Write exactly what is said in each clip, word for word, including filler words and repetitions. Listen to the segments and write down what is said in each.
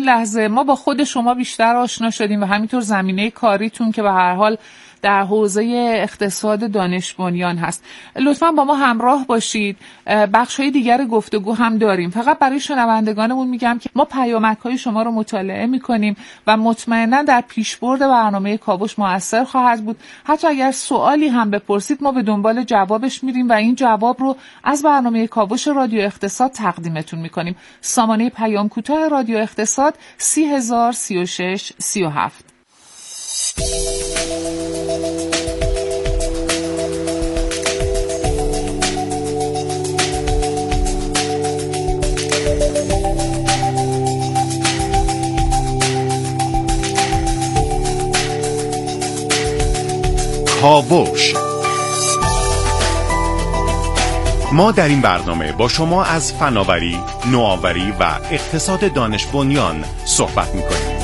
لحظه ما با خود شما بیشتر آشنا شدیم و همینطور زمینه کاریتون که به هر حال در حوزه اقتصاد دانش بنیان هست. لطفاً با ما همراه باشید. بخش‌های دیگر گفتگو هم داریم. فقط برای شنوندگانمون میگم که ما پیامک‌های شما رو مطالعه می‌کنیم و مطمئناً در پیشبرد برنامه کاوش مؤثر خواهد بود. حتی اگر سوالی هم بپرسید ما به دنبال جوابش میریم و این جواب رو از برنامه کاوش رادیو اقتصاد تقدیمتون می‌کنیم. سامانه پیام کوتاه رادیو اقتصاد سی هزار سی و شش سی و هفت. کاوش. ما در این برنامه با شما از فناوری، نوآوری و اقتصاد دانش بنیان صحبت می‌کنیم.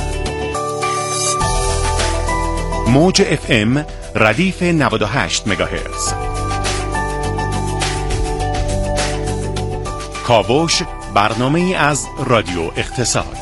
موج اف ام ردیف نود و هشت مگاهرتز. کاوش برنامه ای از رادیو اقتصاد.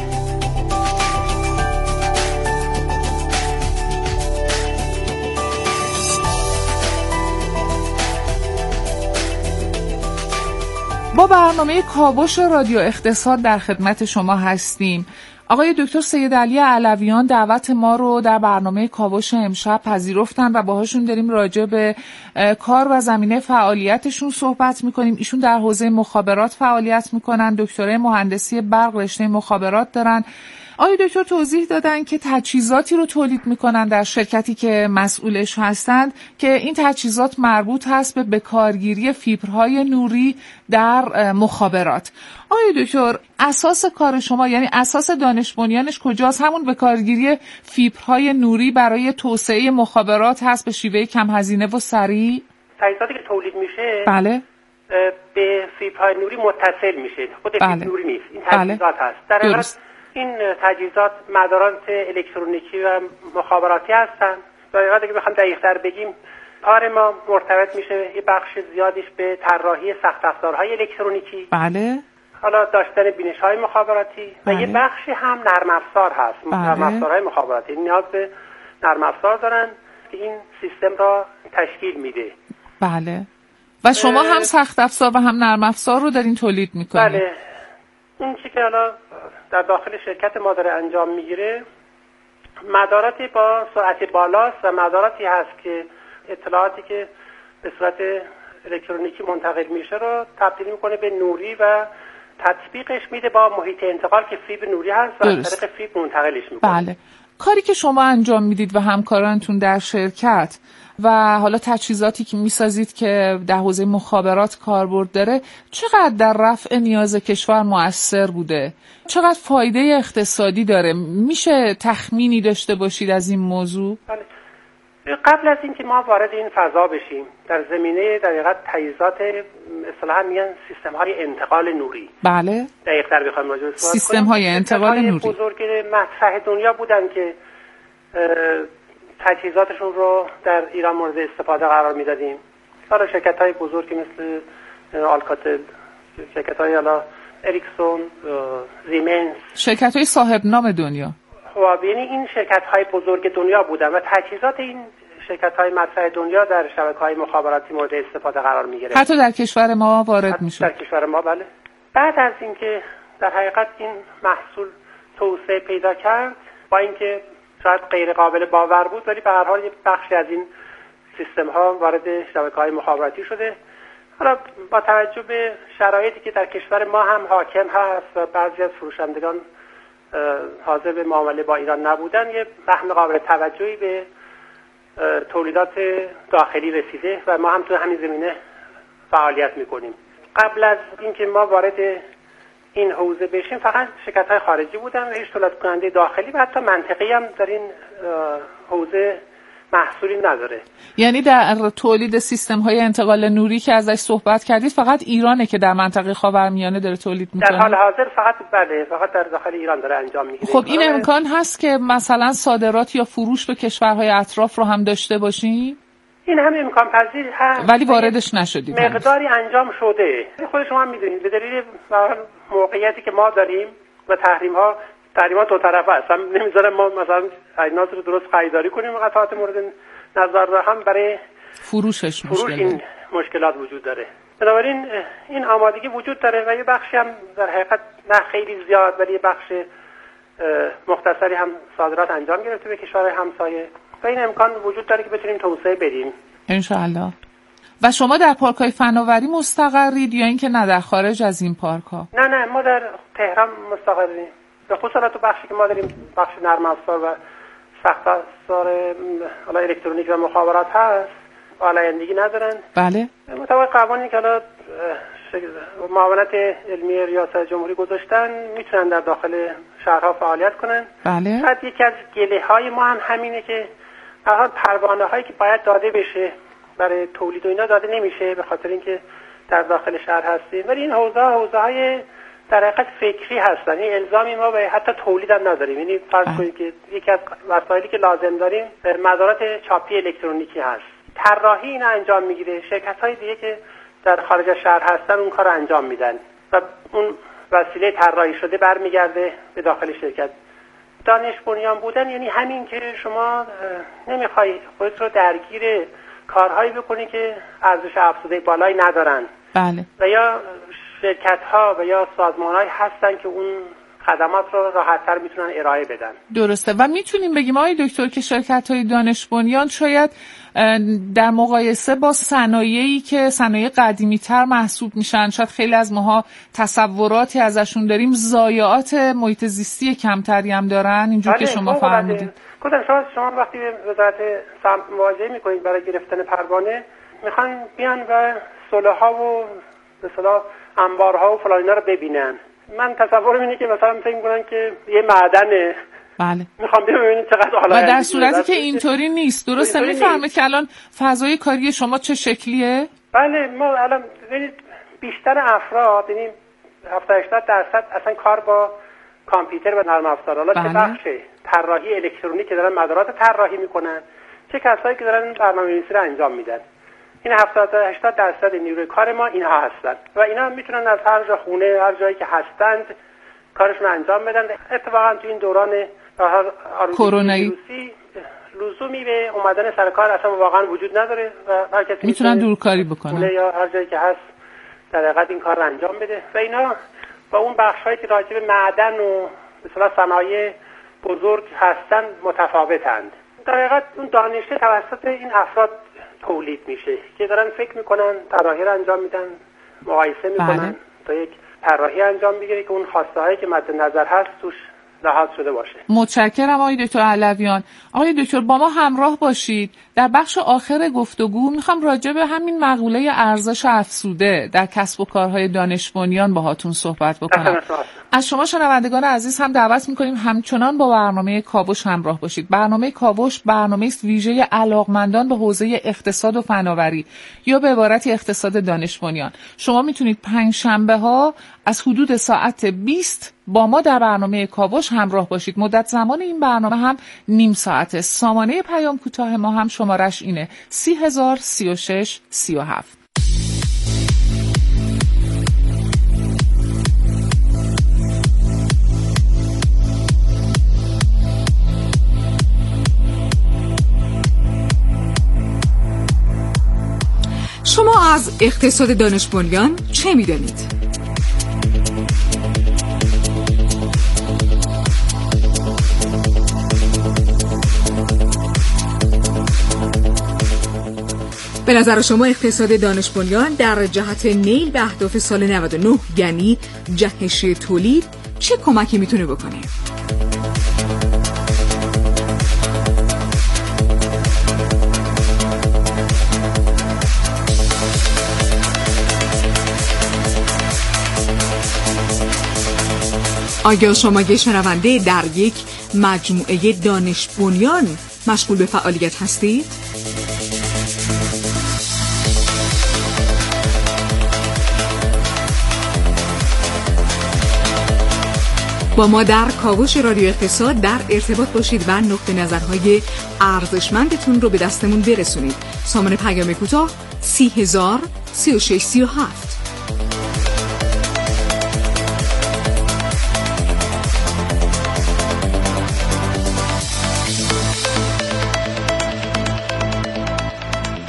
با برنامه کاوش رادیو اقتصاد در خدمت شما هستیم. آقای دکتر سید علی علویان دعوت ما رو در برنامه کاوش امشب پذیرفتن و باهاشون داریم راجع به کار و زمینه فعالیتشون صحبت میکنیم. ایشون در حوزه مخابرات فعالیت میکنن، دکترای مهندسی برق رشته مخابرات دارن. آقای دکتر توضیح دادن که تجهیزاتی رو تولید میکنن در شرکتی که مسئولش هستند که این تجهیزات مربوط هست به بکارگیری فیبرهای نوری در مخابرات. آقای دکتر اساس کار شما یعنی اساس دانش بنیانش کجاست؟ همون بکارگیری فیبرهای نوری برای توسعه مخابرات هست به شیوه کم هزینه و سریع؟ تجهیزاتی که تولید میشه بله به فیبرهای نوری متصل میشه، خود بله. فیبر نوری نیست، این تجهیزات بله. هست. در حقیقت این تجهیزات مدارات الکترونیکی و مخابراتی هستن. در حقیقت اگه بخوام دقیق‌تر بگیم کار ما مرتبط میشه یه بخش زیادیش به طراحی سخت افزارهای الکترونیکی، بله، حالا داشتن بینش‌های مخابراتی بله. و یه بخشی هم نرم افزار هست. بله. نرم افزارهای مخابراتی نیاز به نرم افزار دارن که این سیستم را تشکیل میده. بله. و شما هم سخت افزار و هم نرم افزار رو دارین تولید میکنید؟ بله. این چیزی که حالا در داخل شرکت ما داره انجام میگیره مداراتی با سرعت بالاست و مداراتی هست که اطلاعاتی که به صورت الکترونیکی منتقل میشه رو تبدیل میکنه به نوری و تطبیقش میده با محیط انتقال که فیبر نوری هست و از طریق فیبر منتقلش میکنه. بله. کاری که شما انجام میدید و همکارانتون در شرکت و حالا تجهیزاتی که میسازید که در حوزه مخابرات کاربرد داره چقدر در رفع نیاز کشور مؤثر بوده؟ چقدر فایده اقتصادی داره؟ میشه تخمینی داشته باشید از این موضوع؟ بله. قبل از اینکه ما وارد این فضا بشیم در زمینه در حقیقت تجهیزات اصطلاحاً میگن سیستم های انتقال نوری. بله. دقیق‌تر بخوایم راجع بهش صحبت سیستم های انتقال نوری بزرگ مطرح دنیا بودن که تجهیزاتشون رو در ایران مورد استفاده قرار میدادیم. حالا شرکت های بزرگی مثل آلکاتل، شرکت های حالا اریکسون، زیمنس، شرکت های صاحب نام دنیا. خب یعنی این شرکت های بزرگ دنیا بودن و تجهیزات این شرکت های مطرح دنیا در شبکه های مخابراتی مورد استفاده قرار می گرفت. حتی در کشور ما وارد می شد. در کشور ما بله. بعد از اینکه در حقیقت این محصول توسعه پیدا کرد با اینکه شاید غیر قابل باور بود ولی به هر حال یک بخشی از این سیستم ها وارد شبکه های مخابراتی شده. حالا با توجه به شرایطی که در کشور ما هم حاکم هست و بعضی از فروشندگان حاضر به معامله با ایران نبودن یه بحث قابل توجهی به تولیدات داخلی رسیده و ما هم تو همین زمینه فعالیت میکنیم. قبل از اینکه ما وارد این حوزه بشیم فقط شرکت‌های خارجی بودن و هیچ تولید کننده داخلی و حتی منطقه‌ای هم در این حوزه محصولی نداره. یعنی در تولید سیستم‌های انتقال نوری که ازش صحبت کردید فقط ایرانه که در منطقه خاورمیانه داره تولید میکنه؟ در حال حاضر فقط بله فقط در داخل ایران داره انجام میگیره. خب این امکان هست که مثلا صادرات یا فروش به کشورهای اطراف رو هم داشته باشین؟ این هم امکان پذیر هست ولی واردش نشدید. مقداری انجام شده. خود شما هم میدونید به دلیل موقعیتی که ما داریم و تحریم ها تحریمات دو طرفه است. هم نمیذارن ما مثلا اجناس رو درست خریداری کنیم قطعات مورد نظر رو، هم برای فروشش فروش مشکل این مشکلات وجود داره. بنابراین این آمادگی وجود داره و یه بخشی هم در حقیقت نه خیلی زیاد ولی یه بخش مختصری هم صادرات انجام گرفته به کشورهای همسایه و این امکان وجود داره که بتونیم توسعه بدیم ان شاء الله. و شما در پارک‌های فناوری مستقرید یا اینکه نه در خارج از این پارک‌ها؟ نه نه ما در تهران مستقریم. به خصوص تو بخشی که ما داریم بخش نرم افزار و سخت افزار حالا الکترونیک و مخابرات هست آلایندگی ندارن. بله. مطابق قوانینی که حالا معاونت علمی ریاست جمهوری گذاشتن میتونن در داخل شهرها فعالیت کنن. بله. بعد یکی از گله‌های ما هم همینه که هر حال پروانه هایی که باید داده بشه برای تولید و اینا داده نمیشه به خاطر اینکه در داخل شهر هستیم، ولی این حوزه حوزه های در حقیقت فکری هستن. این الزامی ما به حتی تولید هم نداریم. یعنی فرض کنید که یکی از وسایلی که لازم داریم مدارات چاپی الکترونیکی هست، طراحی اینا انجام میگیره، شرکت های دیگه که در خارج از شهر هستن اون کارو انجام میدن و اون وسیله طراحی شده برمیگرده به داخل شرکت. دانش بنیان بودن یعنی همین که شما نمیخوای خودت رو درگیر کارهایی بکنی که ارزش افزوده بالایی ندارن. بله. و یا شرکت ها و یا سازمان هایی هستن که اون خدمات رو راحت‌تر میتونن ارائه بدن. درسته. و میتونیم بگیم آقای دکتر که شرکت های دانش بنیان شاید در مقایسه با صنایعی که صنایع قدیمی تر محسوب میشن، شاید خیلی از ماها تصوراتی ازشون داریم، ضایعات محیط زیستی کمتری هم دارن اینجور که شما فرمودید. گفتم شما شما وقتی به وزارت سمت مواجهه میکنید برای گرفتن پروانه میخوان بیان و سلوها و به اصطلاح انبارها و فلان اینا رو ببینن. من تصورم اینه که مثلا فکر می‌کنن که یه معدنه. بله. میخوام ببینید چقدر حالا. و در صورتی که اینطوری نیست. درسته. میفهمید که الان فضای کاری شما چه شکلیه؟ بله ما الان ببینید بیشتر افراد یعنی هفتاد هشتاد درصد اصلا کار با کامپیوتر و نرم افزار، حالا بله. چه بخش طراحی الکترونیک که دارن مدارات طراحی میکنن، چه کسایی که دارن برنامه‌نویسی رو انجام میدن. این هفتاد تا هشتاد درصد نیروی کار ما اینها هستن و اینا میتونن از هر جا خونه هر جایی که هستند کارشون انجام بدن. اتفاقا تو این دوران کرونایی لزومی به اومدن سر کار اصلا واقعا وجود نداره و هر کسی میتونن دورکاری بکنن یا هر جایی که هست در حقیقت این کار رو انجام بده و اینا با اون بخشایی که راجع به معدن و مثلا صنایع بزرگ هستن متفاوتند. در حقیقت اون دانشه توسط این افراد تولید میشه که دارن فکر میکنن، طراحی رو انجام میدن، مقایسه میکنن. بله. تا یک طراحی انجام بگیره که اون خواسته هایی که مد نظر هست توش لحاظ شده باشه. متشکرم آقای دکتر علویان. آقای دکتر با ما همراه باشید. در بخش آخر گفتگو میخوام راجع به همین مقوله ارزش افزوده در کسب و کارهای دانش بنیان باهاتون صحبت بکنم. از شما شنوندگان عزیز هم دعوت میکنیم همچنان با برنامه کاوش همراه باشید. برنامه کاوش برنامه است ویژه علاقمندان به حوزه اقتصاد و فناوری یا به عبارتی اقتصاد دانش بنیان. شما میتونید پنج شنبه ها از حدود ساعت بیست با ما در برنامه کاوش همراه باشید. مدت زمان این برنامه هم نیم ساعته. سامانه پیام کوتاه ما هم شمارش اینه سی هزار سی و شش سی و هفت. شما از اقتصاد دانش بنیان چه می‌دانید؟ به نظر شما اقتصاد دانش بنیان در جهت نیل به اهداف سال نود و نه یعنی جهش تولید چه کمکی میتونه بکنه؟ آیا شما یه شنونده در یک مجموعه دانش بنیان مشغول به فعالیت هستید؟ با ما در کاوش رادیو اقتصاد در ارتباط باشید و نقطه نظرهای ارزشمندتون رو به دستمون برسونید. سامانه پیام کوتاه سی هزار سی و شش سی و هفت.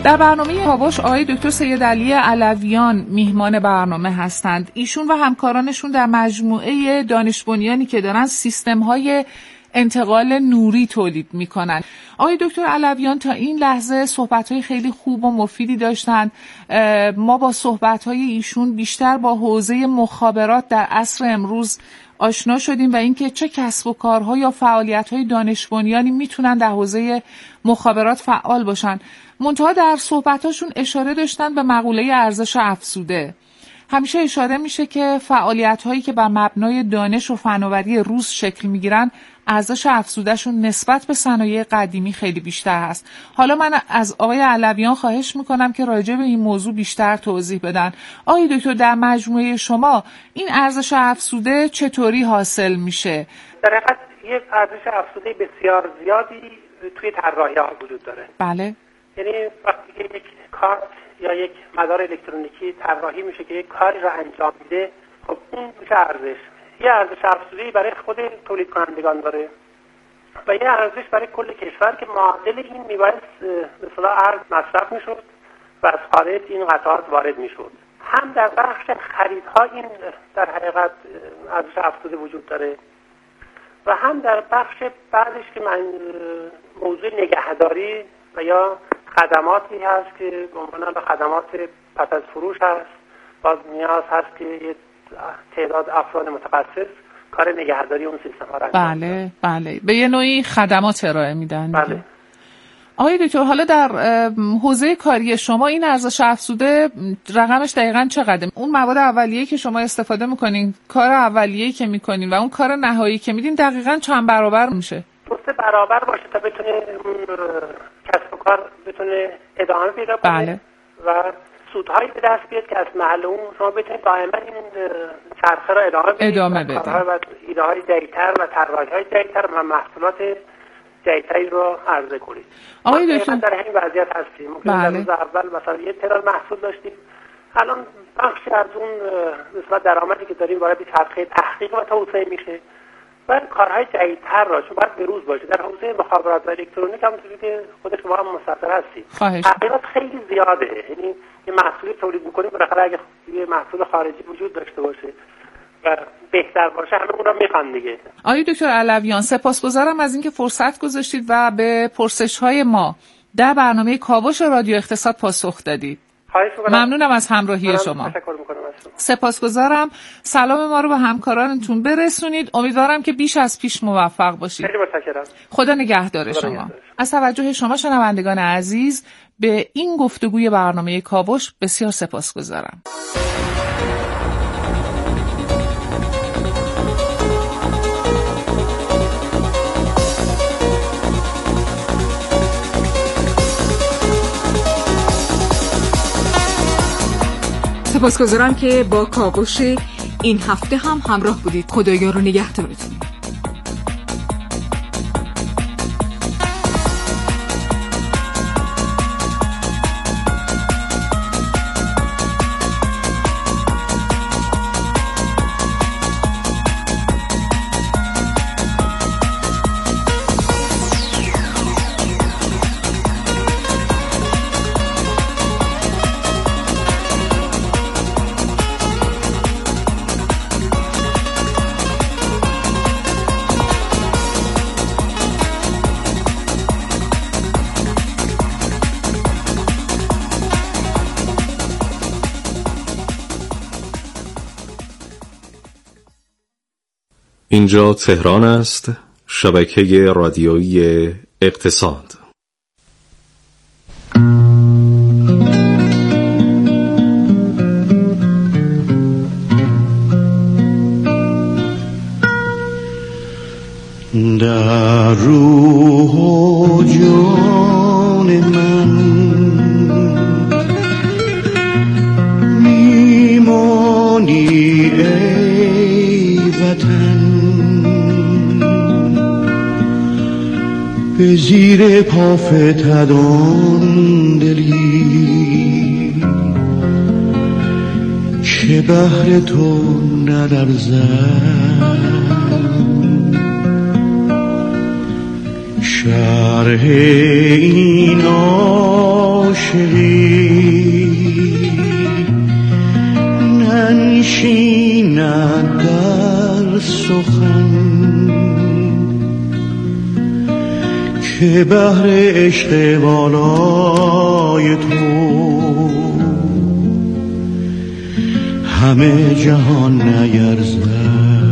در برنامه کاوش آقای دکتر سید علی علویان میهمان برنامه هستند. ایشون و همکارانشون در مجموعه دانش بنیانی که دارن سیستم‌های انتقال نوری تولید میکنن. آقای دکتر علویان تا این لحظه صحبت‌های خیلی خوب و مفیدی داشتن. ما با صحبت‌های ایشون بیشتر با حوزه مخابرات در عصر امروز آشنا شدیم و اینکه چه کسب و کارها یا فعالیت‌های دانش بنیانی میتونن در حوزه مخابرات فعال باشن. منتها در صحبتاشون اشاره داشتن به مقوله ارزش افزوده. همیشه اشاره میشه که فعالیت‌هایی که بر مبنای دانش و فناوری روز شکل میگیرن ارزش افزودهشون نسبت به صنایع قدیمی خیلی بیشتر هست. حالا من از آقای علویان خواهش میکنم که راجع به این موضوع بیشتر توضیح بدن. آقای دکتر، در مجموعه شما این ارزش افزوده چطوری حاصل میشه؟ در حقیقت یک ارزش افزوده بسیار زیادی توی طراحی‌ها وجود داره. بله. یعنی وقتی که یک کارت یا یک مدار الکترونیکی طراحی میشه که یک کاری را انجام میده، خب اون میشه ارزش. یه ارزش افزوده‌ای برای خود تولید کنندگان داره و یه ارزش برای کل کشور که معادل این میبایست به اصطلاح ارز مصرف میشد و از خارج این قطعات وارد میشد. هم در بخش خریدها این در حقیقت ارزش افزوده وجود داره و هم در بخش بعدش که من موضوع نگهداری و یا خدماتی هست که گمانم به خدمات پس از فروش هست، باز نیاز هست که یه تعداد افراد متخصص کار نگهداری اون سیستم ها را انجام بله دارن. بله به یه نوعی خدمات ارائه میدن. بله. آقای دکتر، حالا در حوزه کاری شما این ارزش افزوده رقمش دقیقاً چقدره؟ اون مواد اولیه‌ای که شما استفاده میکنین، کار اولیه‌ای که میکنین و اون کار نهایی که میدین دقیقاً چند برابر میشه؟ دو سه برابر باشه تا بتونه اون کسب و کار بتونه ادامه پیدا کنه. بله. و سودهایی به دست بیاد که از محل اون شما بتونید دائما این چرخه را ادامه بدید، ادامه بدید و ایده های جدیدتر و طراحی های جدیدتر و محصولات جدیدتری رو عرضه کنید. آقای دکتر در این وضعیت هستیم. ممکن بله. در روز اول مثلا یه تعداد محصول داشتیم، الان بخشی از اون مثلا درآمدی که داریم وارد چرخه تحقیق و توسعه میشه و کارهای جدیدتر را چون باید به روز باشه. در حوزه مخابرات و الکترونیک هم چیزی که خود شما هم مستقر هستید، تغییرات خیلی زیاده. یعنی یه محصولی تولید می‌کنیم بالاخره اگه یه محصول خارجی وجود داشته باشه و بهتر باشه همه اون رو میخوان دیگه. آقای دکتر علویان، سپاسگزارم از اینکه فرصت گذاشتید و به پرسش‌های ما در برنامه کاوش رادیو اقتصاد پاسخ دادید. ممنونم از همراهی شما. سپاسگزارم. سلام ما رو به همکارانتون برسونید. امیدوارم که بیش از پیش موفق باشید. خیلی متشکرم. خدا نگهدار شما. از توجه شما شنوندگان عزیز به این گفتگوی برنامه کاوش بسیار سپاسگزارم. سپاسگزارم که با کاوش این هفته هم همراه بودید. خدایا رو نگهدارتون. اینجا تهران است، شبکه رادیویی اقتصاد. در روح و جان من میمانی ای وطن، به زیر پا فتدان دلی که بهر تو ندرزد. شرح این عاشقی عاشقی ننشیند در سخن که بحر عشق بالای تو همه جهان نیرزد.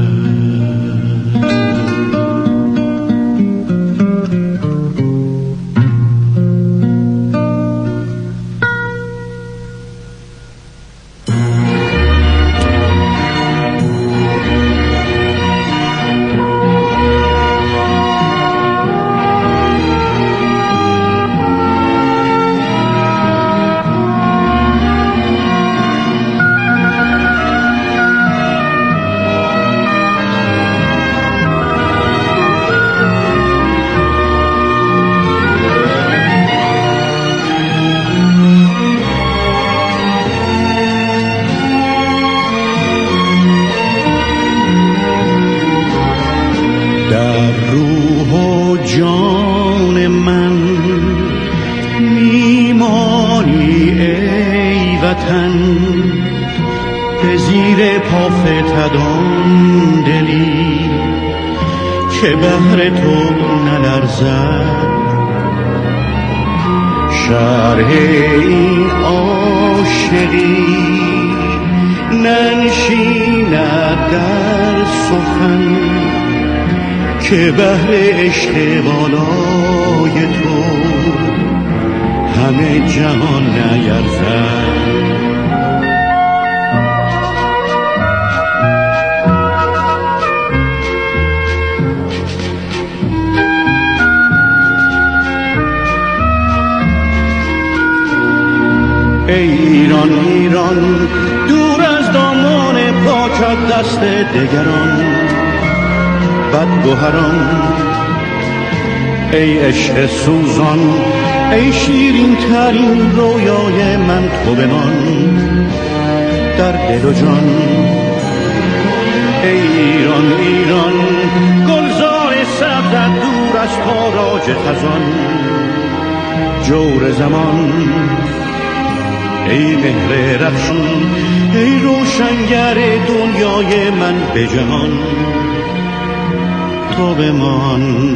به زیر پا فتدان دلی که بهر تو نلرزد. شرح این عاشقی ننشیند در سخن که بهر عشق بالای تو همه جهان نیرزد. ای ایران ایران دور از دامان پاکت دست دگران بدگوهران، ای عشق سوزان ای شیرین ترین رویای من تو بمان در دل و جان. ای ایران ایران گلزار سبزت دور از تاراج خزان جور زمان. ای مهر رخشون ای روشنگر دنیای من به جهان تو بمان.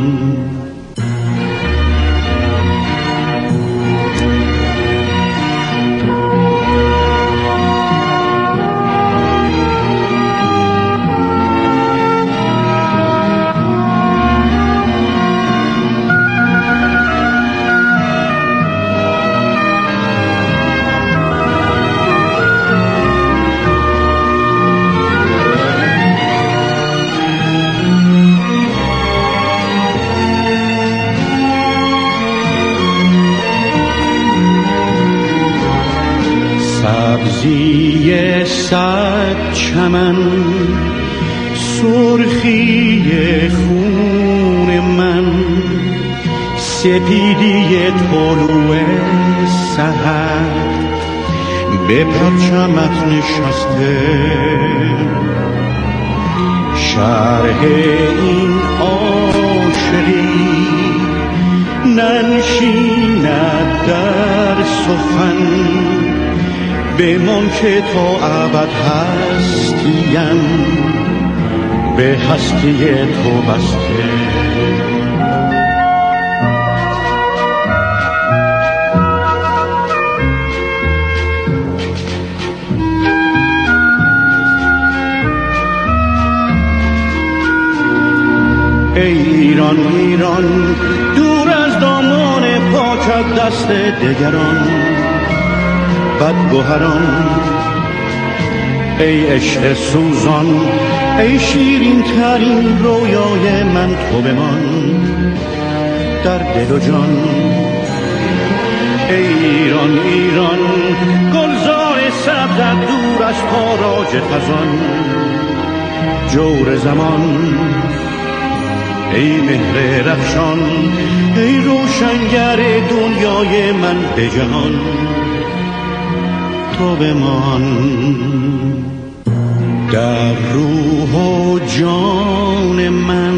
سبزی صد چمن سرخی خون من سپیدی طلوع سحر به پرچمت نشسته. شرح این عاشقی ننشیند در سخن بمان که تا ابد هستیم به هستی تو بسته. ای ایران ایران دور از دامان پاکت دست دگران بدگوهران، ای عشق سوزان ای شیرین ترین رویای من تو بمان در دل و جان. ای ایران ایران گلزار سبزت دور از تاراج خزان جور زمان. ای مهر رخشان ای روشنگر دنیای من به جهان تو بمان. در روح و جان من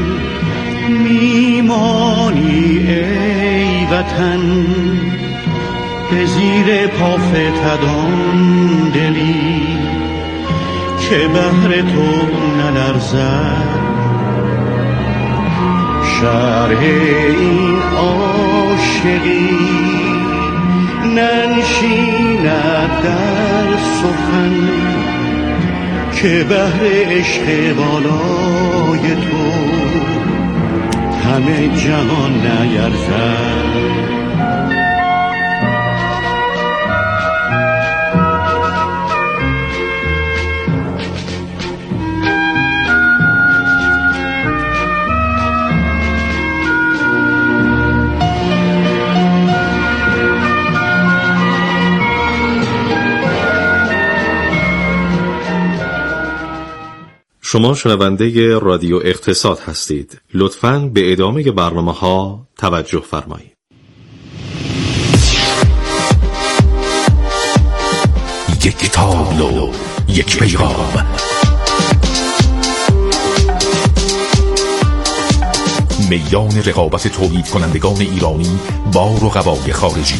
میمانی ای وطن که زیر پا فتدان دلی که بهر تو نلرزد شرح این عاشقی ننشیند در سخن که بهر عشق بالای تو همه جهان نیرزد. شما شنونده رادیو اقتصاد هستید. لطفاً به ادامه برنامه ها توجه فرمایید. یک تابلو، یک پیغام، میدان رقابت تولید کنندگان ایرانی با رقبای خارجی.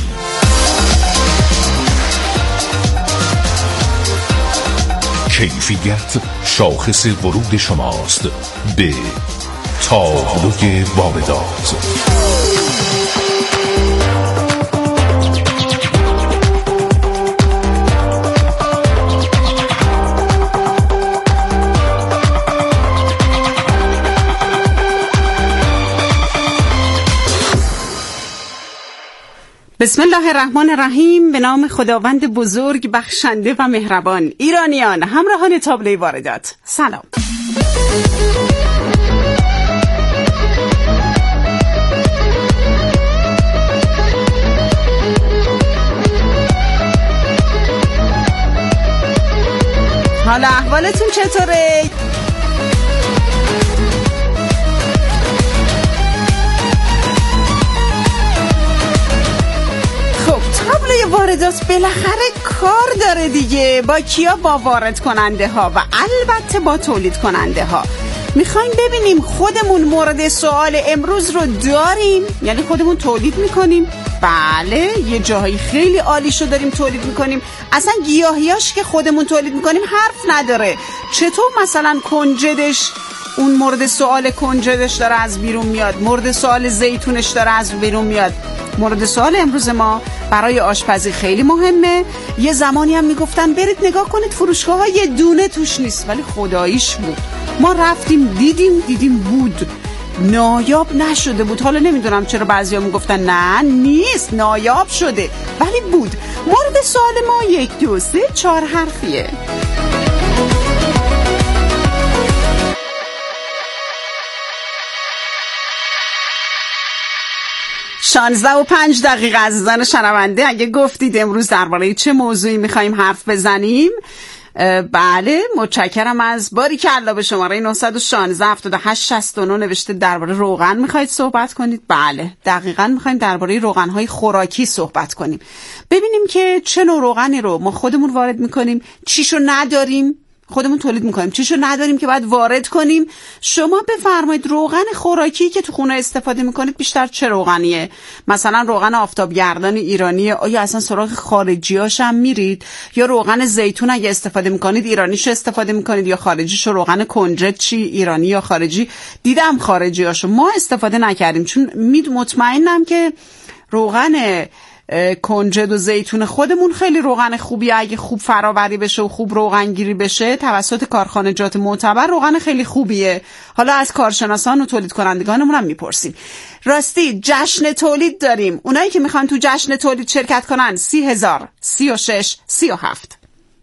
کیفیت شاخص ورود شماست به تابلوی واردات. بسم الله الرحمن الرحیم. به نام خداوند بزرگ بخشنده و مهربان. ایرانیان همراهان تابلوی واردات، سلام. حالا احوالتون چطوره؟ تابلوی واردات بالاخره کار داره دیگه. با کیا؟ با وارد کننده ها و البته با تولید کننده ها. میخوایم ببینیم خودمون مورد سوال امروز رو داریم، یعنی خودمون تولید میکنیم. بله، یه جاهایی خیلی عالیشو داریم تولید میکنیم. اصلا گیاهیاش که خودمون تولید میکنیم حرف نداره. چطور مثلا کنجدش، اون مورد سوال کنجدش داره از بیرون میاد، مورد سوال زیتونش داره از بیرون میاد. مورد سوال امروز ما برای آشپزی خیلی مهمه. یه زمانی هم میگفتن برید نگاه کنید فروشگاه ها یه دونه توش نیست، ولی خداییش بود. ما رفتیم دیدیم دیدیم بود، نایاب نشده بود. حالا نمیدونم چرا بعضیا میگفتن نه نیست، نایاب شده، ولی بود. مورد سوال ما یک دو سه چهار حرفیه. شانزده و پنج دقیقه عزیزان شنونده، اگه گفتید امروز درباره چه موضوعی میخواییم حرف بزنیم، بله متشکرم از باریکلا. به شماره نه یک شش هفتاد و هشت شصت و نه نوشته درباره روغن میخواید صحبت کنید. بله دقیقاً میخوایم درباره روغن‌های خوراکی صحبت کنیم، ببینیم که چه نوع روغنی رو ما خودمون وارد میکنیم، چیشو نداریم خودمون تولید میکنیم، چیشو نداریم که باید وارد کنیم. شما بفرمایید روغن خوراکی که تو خونه استفاده میکنید بیشتر چه روغنیه؟ مثلا روغن آفتابگردان ایرانیه؟ آیا اصلا سراغ خارجیاش هم میرید؟ یا روغن زیتون اگه استفاده میکنید ایرانیشو استفاده میکنید یا خارجیشو؟ روغن کنجد چی، ایرانی یا خارجی؟ دیدم خارجیاشو، ما استفاده نکردیم چون مید مطمئنم که روغن کنجد و زیتون خودمون خیلی روغن خوبیه. اگه خوب فراوری بشه و خوب روغن گیری بشه توسط کارخانجات معتبر، روغن خیلی خوبیه. حالا از کارشناسان و تولید کنندگانمون هم میپرسیم. راستی جشن تولید داریم، اونایی که میخوان تو جشن تولید شرکت کنن سی هزار، سی و شش، سی و هفت.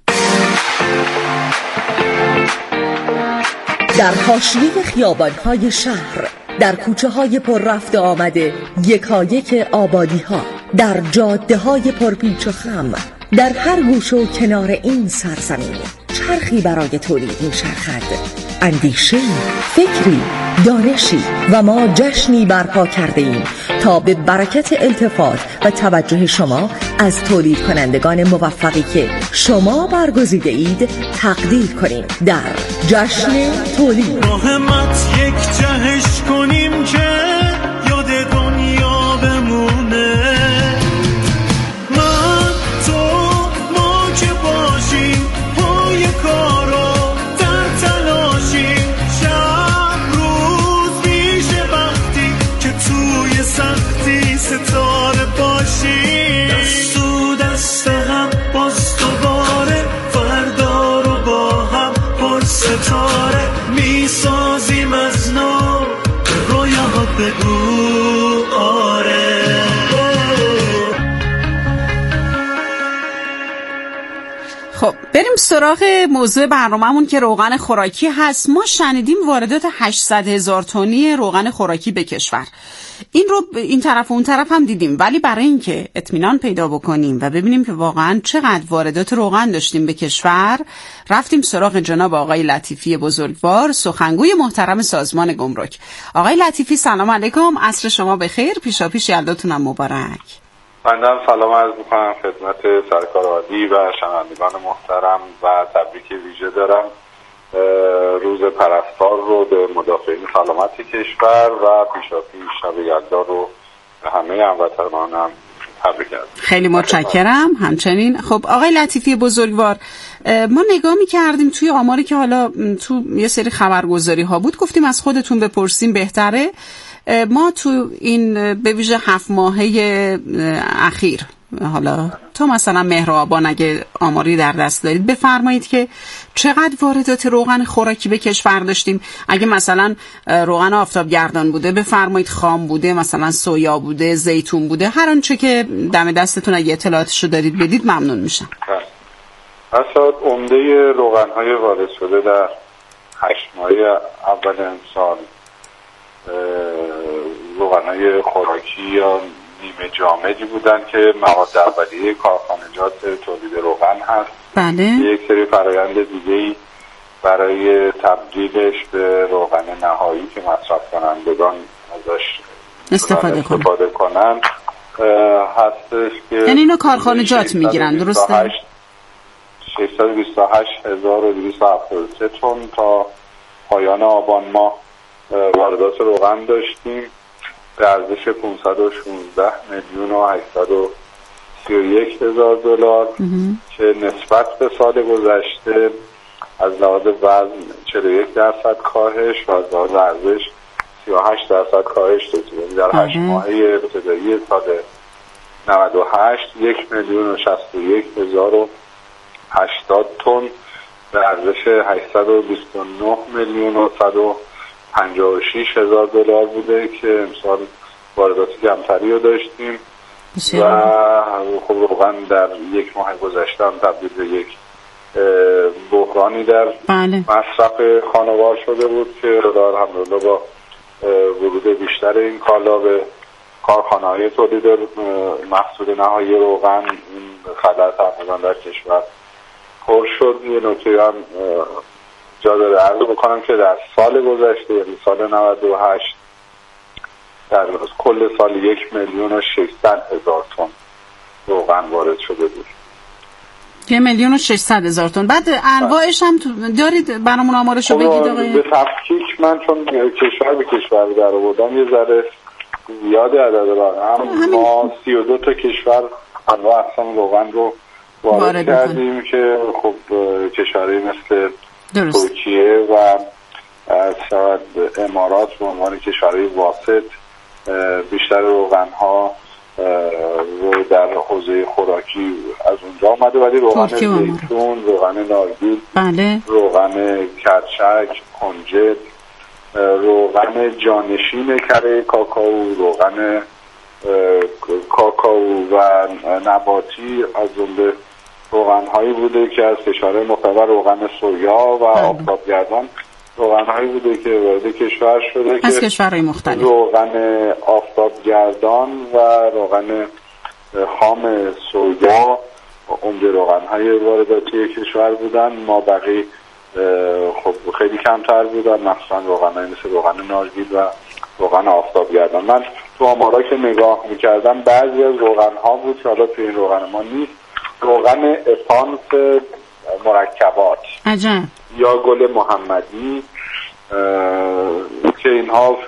در حاشیه خیابان‌های شهر، در کوچه‌های پر رفت و آمده یکایک آبادی‌ها، در جاده‌های پرپیچ و خم، در هر گوشه و کنار این سرزمین چرخی برای تولید می‌چرخد. اندیشه، فکری، دانشی و ما جشنی برپا کرده ایم تا به برکت التفات و توجه شما از تولید کنندگان موفقی که شما برگزیده اید تقدیر کنیم در جشن تولید. راهمت یک جهش کنیم که یاد دنیا بمونه. من بریم سراغ موضوع برنامه‌مون که روغن خوراکی هست. ما شنیدیم واردات هشتصد هزار تنی روغن خوراکی به کشور. این رو این طرف و اون طرف هم دیدیم، ولی برای اینکه اطمینان پیدا بکنیم و ببینیم که واقعا چقدر واردات روغن داشتیم به کشور، رفتیم سراغ جناب آقای لطیفی بزرگوار، سخنگوی محترم سازمان گمرک. آقای لطیفی سلام علیکم، عصر شما بخیر، پیشاپیش یلداتونم مبارک. بنده سلام عرض می‌کنم خدمت سرکار عالی و شنوندگان محترم و تبریک ویژه دارم روز پرستار رو به مدافعین سلامت کشور و پیشاپیش شب یلدا رو به همه هموطنانم تبریک می‌گم. خیلی متشکرم. همچنین خب آقای لطیفی بزرگوار، ما نگاه می‌کردیم توی آماری که حالا تو یه سری خبرگزاری ها بود، گفتیم از خودتون بپرسیم بهتره. ما تو این به ویژه هفت ماهه اخیر، حالا تا مثلا مهر و آبان اگه آماری در دست دارید بفرمایید که چقدر واردات روغن خوراکی به کشور داشتیم. اگه مثلا روغن آفتابگردان بوده بفرمایید، خام بوده، مثلا سویا بوده، زیتون بوده، هر آنچه که دم دستتون اگه اطلاعاتشو دارید بدید ممنون میشم. اصلا عمده روغن‌های وارد شده در هشت ماهه اول امسال روغن‌های خوراکی یا نیمه جامدی بودن که مواد اولیه کارخانجات تولید روغن هست. بله. یک سری فرآیند دیگه‌ای برای تبدیلش به روغن نهایی که مصرف کنندگان ازش استفاده, استفاده کنن هستش که یعنی اینو کارخانجات میگیرن، درسته؟ ششصد و بیست و هشت هزار و دویست و هفتاد و سه تن تا پایان آبان ماه واردات روغن داشتیم به ارزش پانصد و شانزده میلیون و هشتصد و سی و یک هزار دلار که نسبت به سال گذشته از لحاظ وزن چهل و یک درصد کاهش و از لحاظ ارزش سی و هشت درصد کاهش داشتیم. در هشت ماهه ابتدایی سال نود و هشت یک میلیون و شصت و یک هزار و هشتاد تن به ارزش هشتصد و بیست و نه میلیون و صد و پنجاه و شش هزار دلار بوده که امسال واردات کمتری رو داشتیم بسیار. و خب روغن در یک ماه گذشته هم تبدیل به یک بحرانی در بله. مصرف خانوار شده بود که در الحمدلله با ورود بیشتر این کالا به کارخانه‌های تولید محصول نهایی روغن این خلأ تقریبا در کشور پر شد. یه نکته هم جا داره عرض بکنم که در سال گذشته یعنی سال نود و هشت در کل سال یک میلیون و ششصد هزار تن روغن وارد شده بود. یک میلیون و ششصد هزار تن. بعد انواعش هم دارید برامون آمارشو بگید آقای؟ به تفکیک من چون کشور به کشور در آوردم یه ذره زیاد عدد رقم، ما سی و دو تا کشور انواع اقسام روغن رو وارد, وارد کردیم که خب کشورهای مثل ترکیه و شاید امارات به عنوان کشورهای واسط بیشتر روغن‌ها رو در حوزه خوراکی از اونجا آمده، ولی روغن زیتون، روغن نارگیل، بله. روغن کرچک، کنجد، روغن جانشین کره کاکائو، روغن کاکائو و نباتی از جمله روغن‌هایی بوده که از کشورهای مختلف، روغن سویا و آفتابگردان روغن‌هایی بوده که وارد کشور شده از کشورهای مختلف. روغن آفتابگردان و روغن خام سویا عمده روغن‌های وارداتی کشور بودن. ما بقیه خب خیلی کمتر بودن، مخصوصا روغن‌های مثل روغن نارگیل و روغن آفتابگردان. من تو آمارا که نگاه می‌کردم بعضی از روغن‌ها بود که حالا تو این روغن ما نیست، روغن اسانس مرکبات عجب. یا گل محمدی که اینها